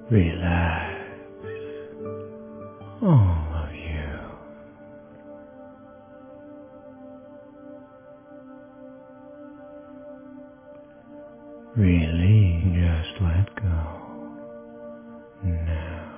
Relax, all of you. Really just let go now.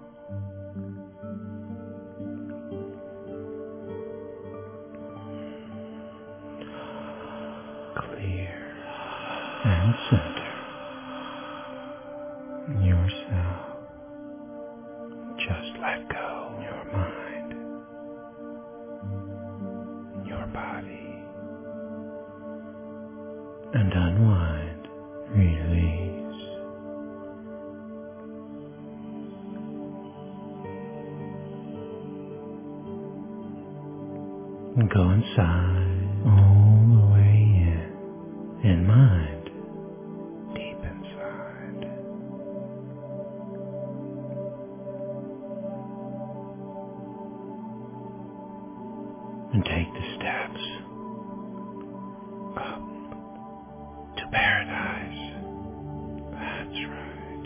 Clear and center yourself. Just let go your mind, your body, and unwind, release. And go inside, all the way in mind, deep inside. And take the steps up to paradise. That's right.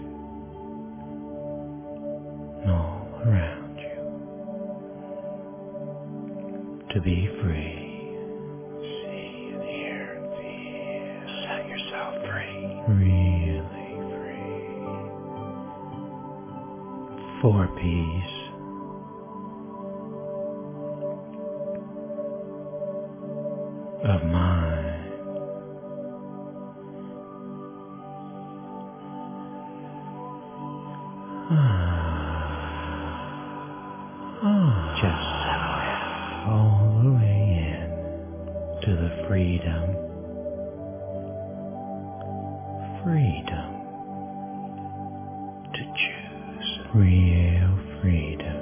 And all around you. To be free. See and hear and feel. Set yourself free. Really free. For peace. Of mind. Just settle in all the way in to the freedom to choose real freedom.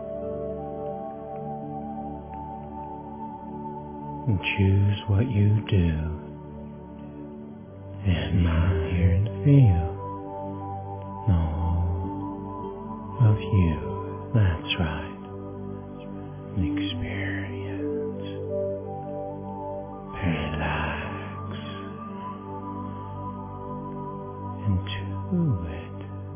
And choose what you do and not hear and feel all of you. That's right. Experience. Relax into it.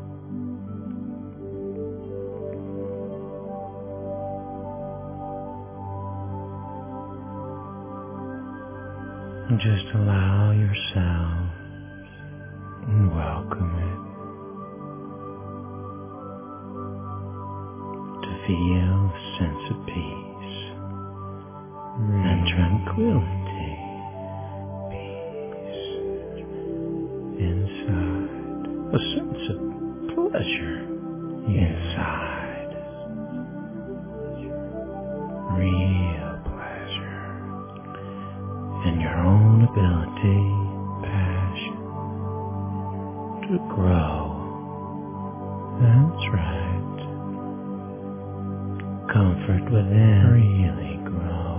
And just allow yourself and welcome it to feel a sense of peace and tranquility. Peace inside. A sense of pleasure inside. Real pleasure in your own ability, passion to grow. That's right. Comfort within, really grow.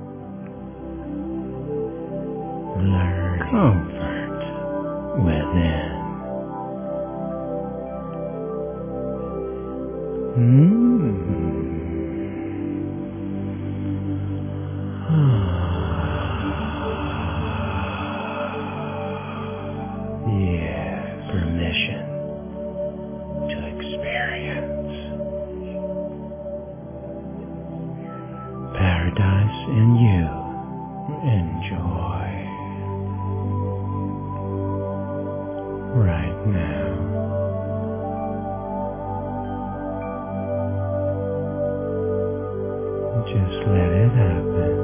Learn comfort within. Yeah, permission to experience paradise in you. Enjoy right now. Just let it happen.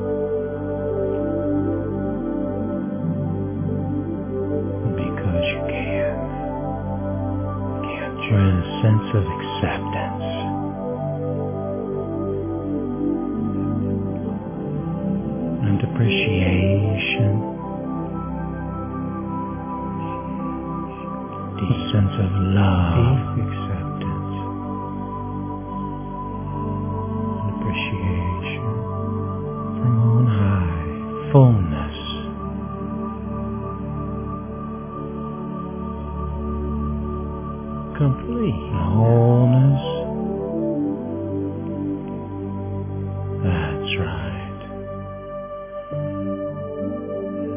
Because you can. Can't you? With a sense of acceptance. And appreciation, deep sense of love, deep acceptance, and appreciation from on high, fullness, complete wholeness. That's right.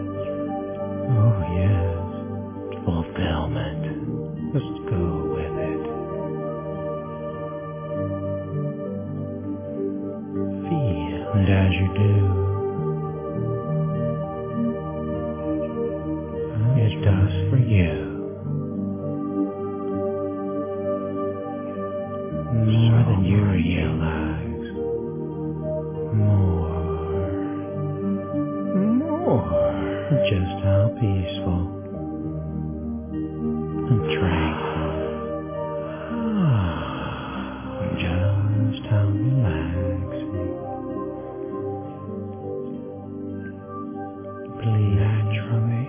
Fulfillment. Just go with it. And as you do, it does for you more than you realize. More. Just how peaceful and tranquil. Just how relaxing. Please naturally.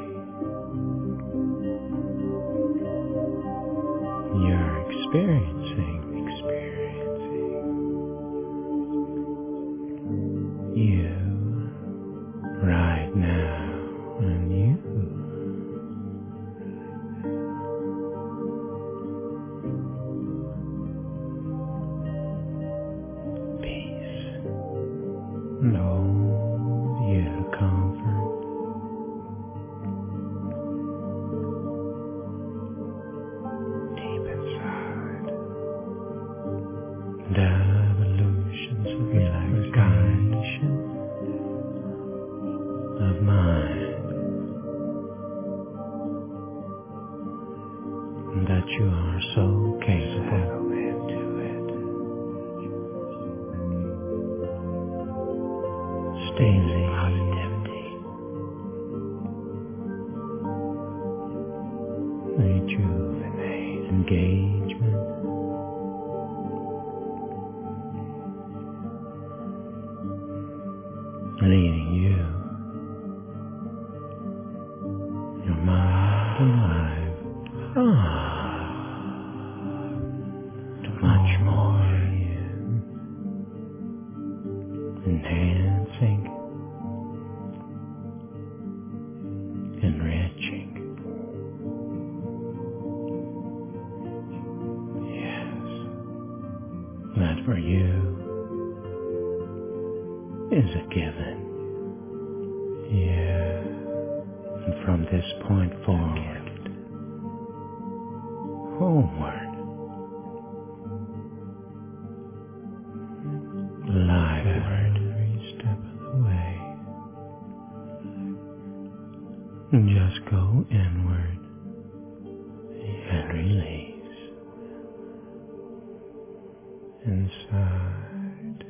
You're experiencing you right now, and you peace, know you comfort, deep inside, and evolutions of relaxation of mind, that you are so capable. Stay positivity, rejuvenate, engagement, leading you, your mind and life, to much more, enhancing, enriching. Yes, that for you is a given. Yeah, and from this point forward, homeward, liveward, every step of the way. Just go inward and release inside.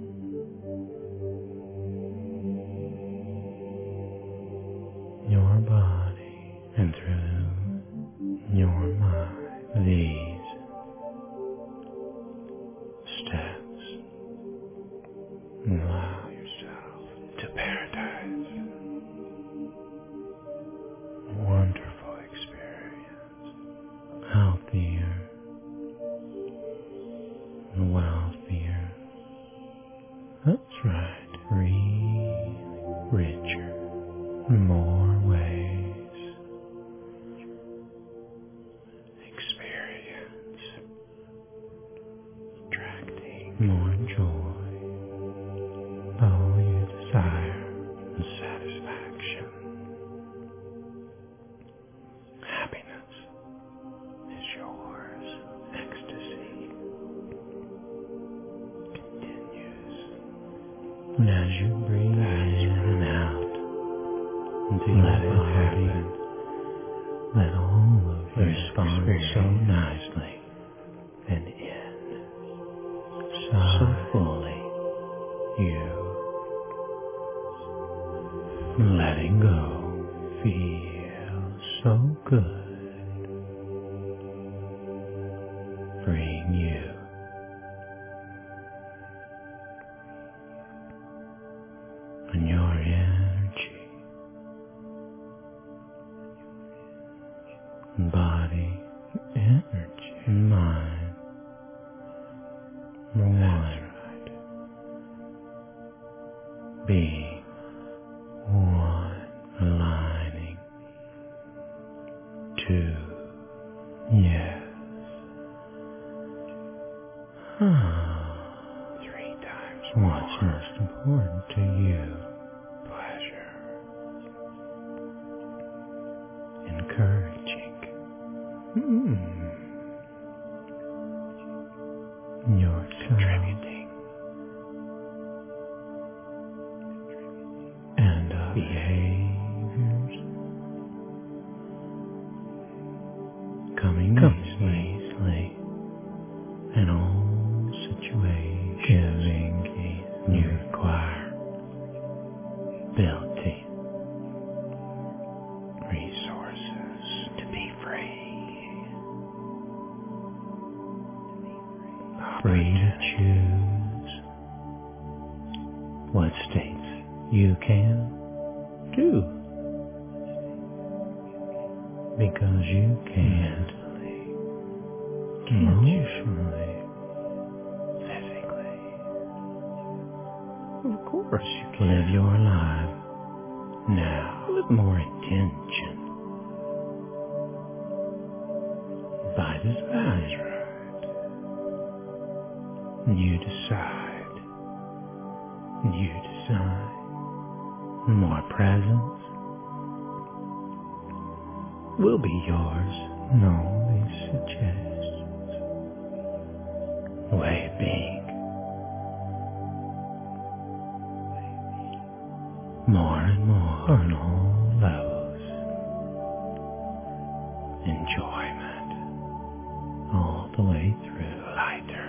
Your body and through your mind. These steps allow yourself to paradise. Wonderful experience. Healthier, wealthier. That's right. Really richer. More ways. Experience. Attracting more joy. All you desire and satisfaction. Happiness is yours. Ecstasy continues. And as you breathe in and out, into let it happen. Let all of you respond so nicely and in so fully. You letting go feels so good. Freeing you. And your energy, body, energy, and mind, one, being one, aligning, two, yes, 3 times what's most important to you. Pleasure. Encouraging. You're contributing. giving you require ability, resources to be free. Free to choose what states you can do. Because you can emotionally, physically. Of course you can. Live your life now with more intention. By design. You decide. You decide. More presence will be yours. No, these suggestions. Way of being. More and more on all levels. Enjoyment all the way through. Lighter.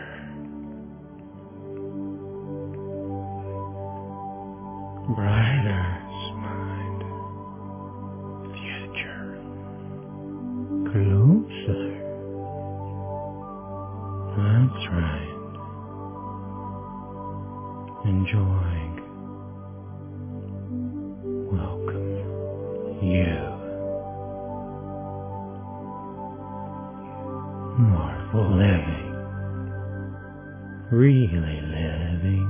Brighter mind. Future. Closer. That's right. Enjoying. Welcome. You. More living. Really living.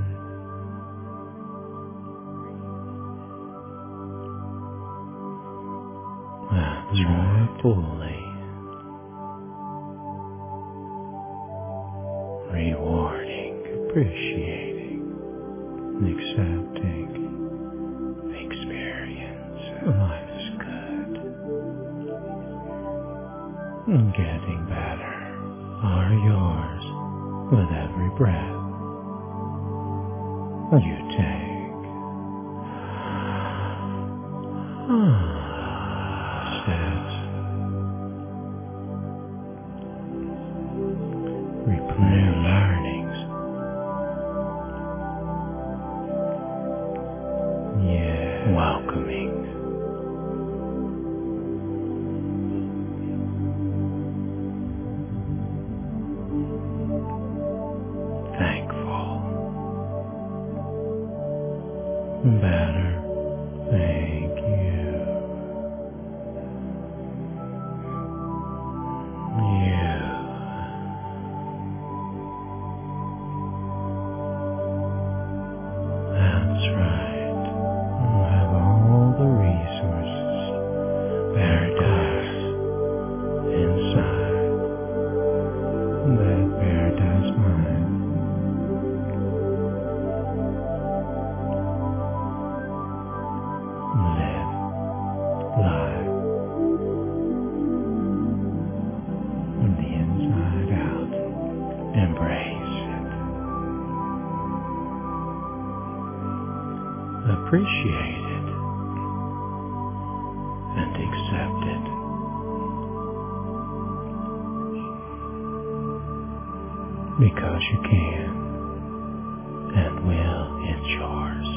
That's right. Fully. Rewarding, appreciating, accepting the experience. Life is good. Getting better are yours with every breath you take. Steps. New learnings. Yeah. Welcoming. Thankful. Better. Thank you. That's right. You have all the resources, paradise, inside that paradise mind. Live life from the inside out. Embrace it. Appreciate it and accept it. Because you can and will, it's yours.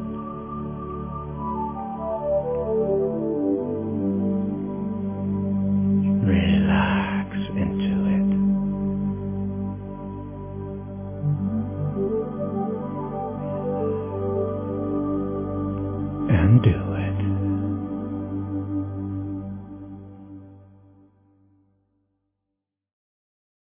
Relax into it. And do it.